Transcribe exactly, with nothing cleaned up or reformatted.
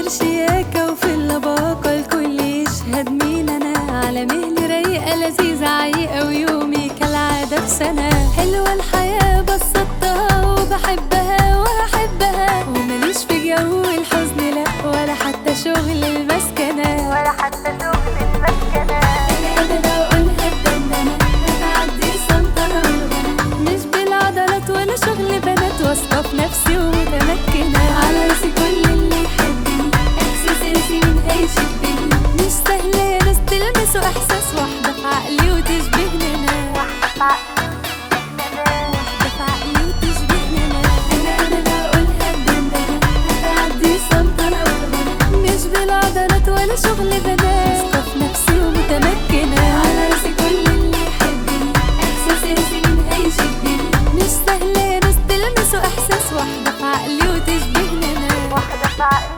الشياكة وفي اللباقة الكل يشهد مين أنا. على مهلي رايقة لذيذة عيقة ويومي كالعادة بسنة. حلوة الحياة بسطتها وبحبها وهحبها، ومليش في جو الحزن لأ ولا حتى شغل المسكنة ولا حتى شغل المسكنة. أنا بقولها بدندنة هتعدي سنطرة والغنى، مش بالعضلات ولا شغل بنات، واثقة في نفسي ومتمكنة. على راسي كل اللي يحبني، إحساسي مين هيشدني، مش سهل يا ناس تلمسوا إحساس واحدة في عقلي وتشبهني أنا. واحدة في عقلي وتشبهني أنا. أنا أنا بقولها بدندنة هتعدي سنطرة والغنى، مش بالعضلات ولا شغل بنات، واثقة في نفسي ومتمكنة. على راسي كل اللي يحبني، إحساسي مين هيشدني، مش سهل يا ناس تلمسوا إحساس واحدة في عقلي وتشبهني أنا. واحدة في عقلي